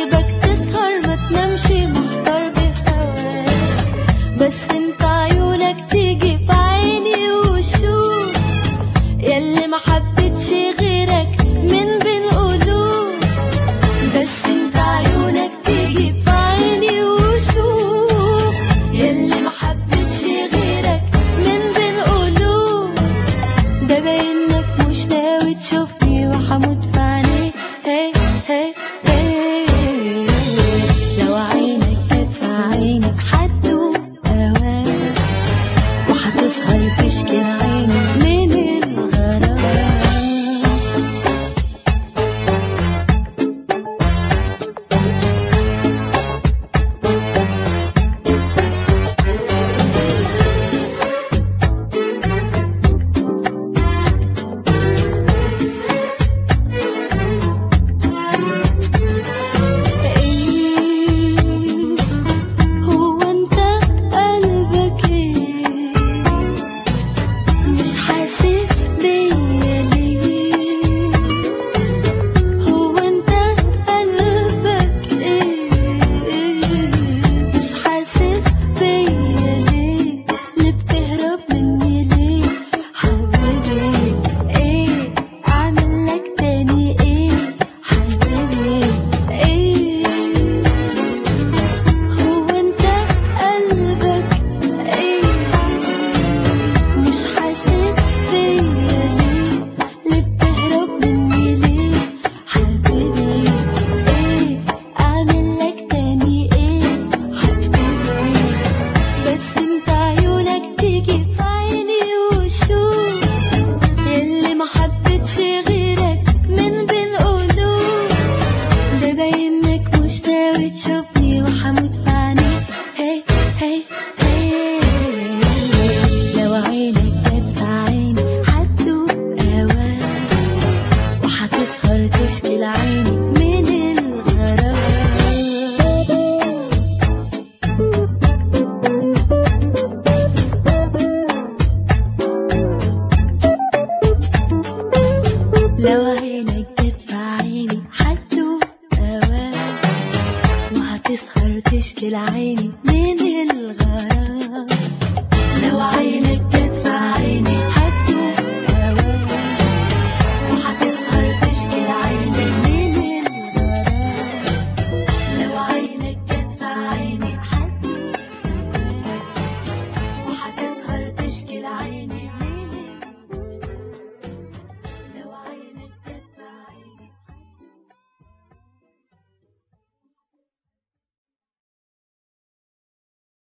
سيبك تسهر ما تنامش محتار بهواك، بس انت عيونك تيجي في عيني وشوف ياللي ما حبيتش غيرك من بين قلوب. بس انت عيونك تيجي في عيني وشوف ياللي ما حبيتش غيرك من بين قلوب. ده باينك مش ناوي تشوفني وحموت في عينيك. هي هي هي لو عينك جت في عيني بحدوق هواك، وهتسهر تشكي عيني من الغرام. هو انت قلبك ايه مش حاسس بيا ليه؟ هو انت قلبك ايه مش حاسس بيا ليه؟ اللي بتهرب مني ليه حبيبي؟ ايه اعمل لك تاني ايه حبيبي؟ ايه هو انت قلبك ايه مش حاسس بيا ليه؟ اللي بتهرب مني ليه حبيبي؟ ايه اعمل لك تاني ايه حبيبي؟ بس انت عيونك تيجي في عيني وشوف ياللي ما حبيتش غيرك من بين قلوب. ده باينك مش ناوي تشوفني وحموت في عينيك. هي هي هي لو عينك جت في عيني هتدوق هواك، وهتسهر تشكي لعيني من الغرام. لو عينك جت في عيني هتدوق هواك، وهتسهر تشكي لعيني